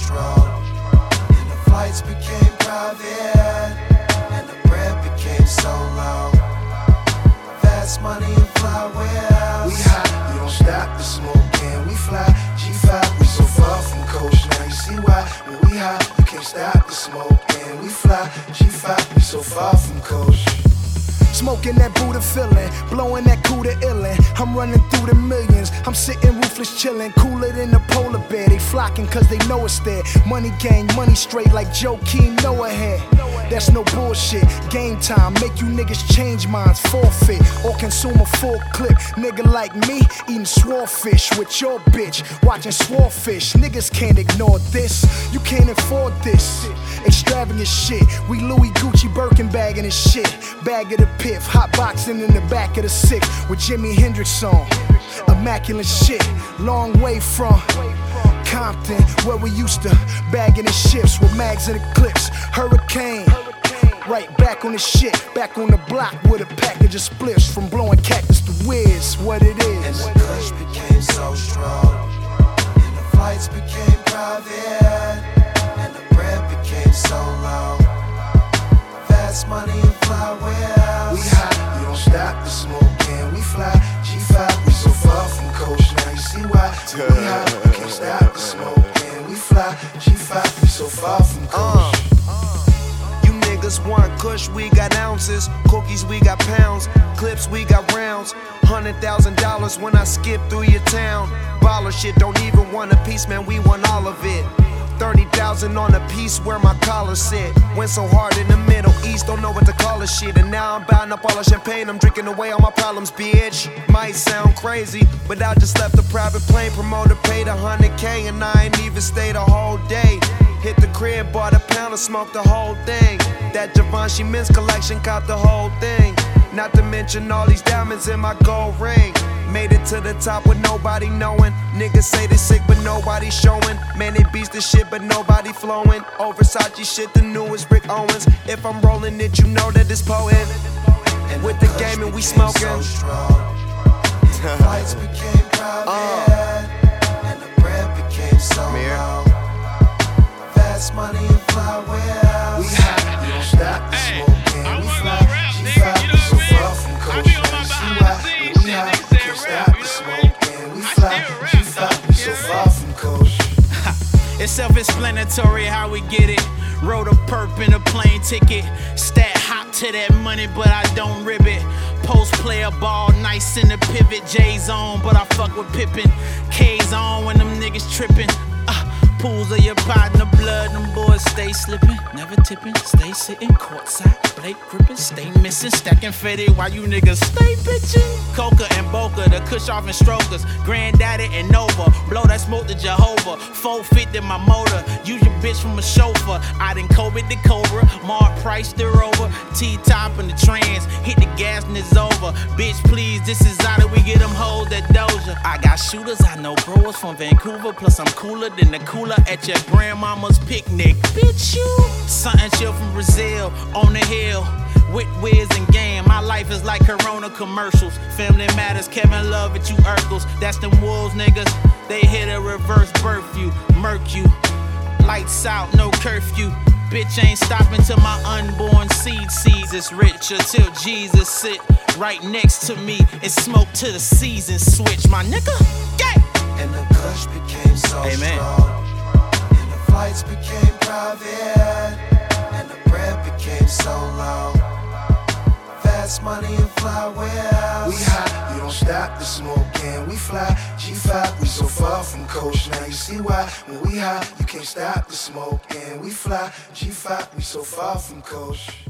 strong, and the flights became private, and the bread became so low. Fast money and fly wheels. We hot, we don't stop the smoke, and we fly. G5, we so far from coast. Now you see why. When we hot, you can't stop the smoke, and we fly. G5, we so far from coast. Smoking that Buddha feeling, blowing that Cuda illin'. I'm running through the millions, I'm sitting roofless chillin'. Cooler than the polar bear, they flocking cause they know it's there. Money gang, money straight like Joakim Noah hair. That's no bullshit, game time, make you niggas change minds, forfeit, or consume a full clip. Nigga like me, eating swordfish with your bitch, watching swordfish. Niggas can't ignore this, you can't afford this. Extravagant shit, we Louis Gucci Birkin bagging this shit. Bag of the piff, hot boxing in the back of the six with Jimi Hendrix on. Immaculate shit, long way from Compton, where we used to bagging the ships with mags and the clips. Hurricane, right back on the shit, back on the block with a package of spliffs. From blowing cactus to whiz, what it is. And the kush became so strong, and the flights became private, and the bread became so low. Fast money and fly wheels. We hot, we don't stop the smoke, and we fly. G5, we so far from coast. Now you see why. We hot, we can't stop the smoke, and we fly. G5, we so far from coast. You niggas want kush, we got ounces. Cookies, we got pounds. Clips, we got rounds. $100,000 when I skip through your town. Baller shit, don't even want a piece, man, we want all of it. 30,000 on a piece where my collar sit. Went so hard in the Middle East, don't know what to call this shit. And now I'm buying up all the champagne, I'm drinking away all my problems, bitch. Might sound crazy, but I just left the private plane. Promoter paid $100K and I ain't even stayed a whole day. Hit the crib, bought a pound and smoked the whole thing. That Givenchy men's collection, caught the whole thing. Not to mention all these diamonds in my gold ring. Made it to the top with nobody knowing. Niggas say they sick but nobody showing. Man, they beast the shit but nobody flowing. Oh, Versace shit, the newest Rick Owens. If I'm rolling it, you know that it's potent. And with the game and we smoking. So strong, and the flights became private, and the bread became so low. Fast money and fly wheels. We hot, we don't stop the smoke, and we fly. G5, we so far from coast. Now you see why. We hot, we can't stop the smoke, and we fly. G5, we so far from coast. It's self-explanatory how we get it. Wrote a perp in a plane ticket. Stat hop to that money, but I don't rib it. Post player ball, nice in the pivot. J's on, but I fuck with Pippin. K's on when them niggas trippin'. Pools of your partner blood, them boys stay slipping, never tipping, stay sitting courtside, Blake gripping, stay missing, stacking fetty while you niggas stay bitchin'. Coca and Boca, the kush off and strokers, Granddaddy and Nova, blow that smoke to Jehovah, 450 my motor, use your bitch from a chauffeur. I done COVID the Cobra, Mark Price the Rover, T-top in the trans, hit the gas and it's over. Bitch please, this is how do we get them hoes that doja. I got shooters, I know growers from Vancouver, plus I'm cooler than the cooler at your grandmama's picnic. Bitch, you something chill from Brazil on the hill with Wiz and Game. My life is like Corona commercials. Family matters, Kevin Love at you Urkels. That's them wolves niggas. They hit a reverse birth you, murk you. Lights out, no curfew. Bitch ain't stopping till my unborn seed sees it's rich until Jesus sit right next to me and smoke till the season switch. My nigga, yeah. And the kush became so strong, and the flights became private, and the bread became so low. Fast money and fly wheels. We hot, we don't stop the smoke, and we fly. G5, we so far from coast. Now you see why. When we hot, you can't stop the smoke, and we fly. G5, we so far from coast.